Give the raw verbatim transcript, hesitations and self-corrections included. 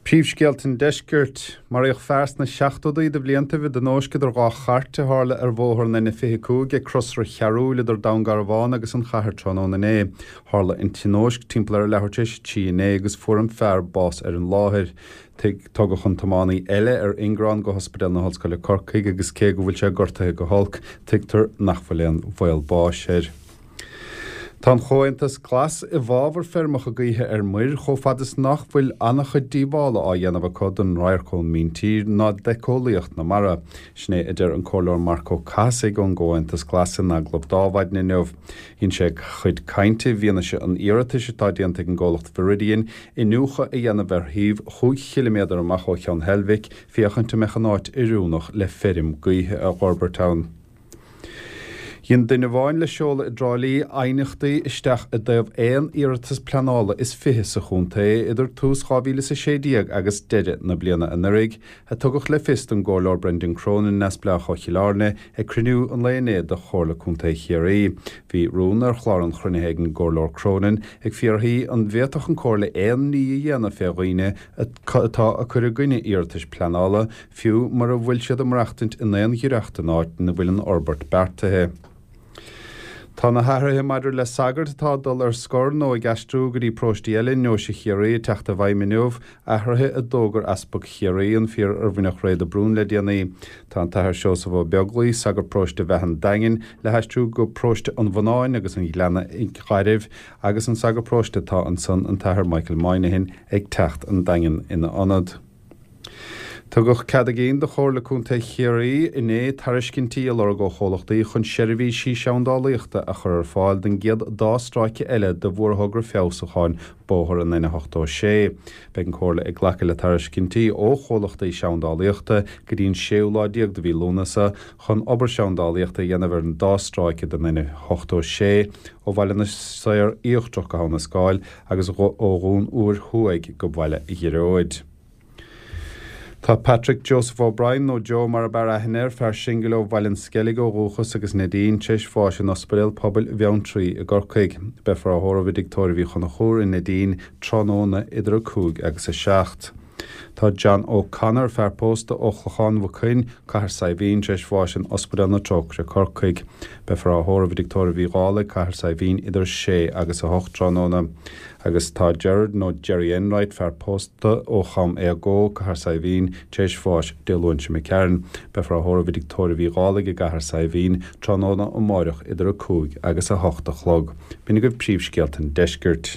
Príomhscéaltain deiscirt mar éoch fears na seachtúdaí de blianta vid den óscad ar gá charte hála ar bhóthar na fiche cúige crosra chearúla ar dawn garabháin agus an chathair trónó na né. Hála in tinósc timpplair lehartis tí né agus fuair fear bás ar an láthir. Tugad chun tománaí eile ar ingrán go hospidal na hallscoile Corcaigh agus cé go bhfuil sé gortathe go holc tigtar nachfuilíon bhil báisir. Tá chointas glas I bhábhar fermach a gaithe ar muir cho fadas nach bhfuil annach a díbála á dhéanamh cod an ráircón míntír ná decólaíocht na mara. Sné idir an cóláir Marco Casig an ggóintas glas in aglob dábhaid na neamh. Hín sé chud cainte bhíana se an iarata tá déanta an ggólacht Viridian I nucha a dhéanamh ar híomh chuig kiloméadar amach ó Cheann Helmhic fiochananta mechanáit iúnach le ferim gaithe a Ghorbert Yin duine bháin le seola I drálaí ainechtaí isteach a dubh éon iartas planála is fiche sa chunta idir tús chábhíle sa sédíag agus deide na bliana an narig, a tugach le fist an gcóláir Brendan Cronin nes bleach ó chiileárne ag cruniú an léné de chóla chunta chiaí. Bhí rún ar chláir an chrunnithe gcóláir Cronin ag fiorthaí an bhéadach an cóla éon ní dhéana féghine atá a chur gcuine iartas planála fiú mar a bhfuil siad am reachtant in éon ghireachtanáit na bhfuil an Orbert Bertathe. Tá na hathrathe maidir le sagart atá dul ar scór nó I gceistú gurí próistí eile nó sé chiaí teachta bhaid miniuh athrathe a dógur aspa chiaí an fíor ar bhuineach réad a brún le déanaí. Tá an tathar seo sa bh beaglaí sagart próiste bheithan daingin le heistú go próiste an bhanáin agus an gleanna I chairimh agus an sagart próiste tá an son an tathar Michael Moynihan ag techt an daingin ina anad. Tugach cad a géin de chóirla cúnta chiaí iné tariscinntíí a lor go cholachtaí chun seirbhí sí seandálaíochta a chur ar fáil den giad dá stráice eile de bhuairthagur feabhsacháin bóthar an nine ochtó sé. Beag an chóirla ag ghlacha le tariscinntíí ó cholachtaí seandálaíochta go dtíon séúláideag do bhí lúnasa chun obair seandálaíochta dhéanamh ar an dá stráice den nine ochtó sé ó bhaile na saor íochtach go hána scáil agus ó rún uair thuaig go bhaile I ghireóid. Tá Patrick Joseph O'Brien nó Joe Marabara Henner fear single ó bhailin skellig ó rúchas agus Nadine teis fáis an ospedal pobl bheantraí a Gorcaigh befar a thóra bhí dictóir bhí chun a chóir in Nadine trónóna idir a cúg agus a seacht. Tá John O'Connor fear pósta ó chláán bhuacain cahar saibhín teis fáis an ospedal na tróchre Corcaigh befar a thóra bhí dictóir bhí gála cahar saibhín idir sé agus a hocht trónóna. Agus tá Gerard nó Jerry Enright fear pósta ó cham é agó cahar saibhín teis fáis déalúinte me ceann befar a thóra bhí dictóir bhí gála go cahar saibhín trónóna ó máireach idir a cúg agus a hocht a chlog. Bína go príomhscéaltain deiscirt.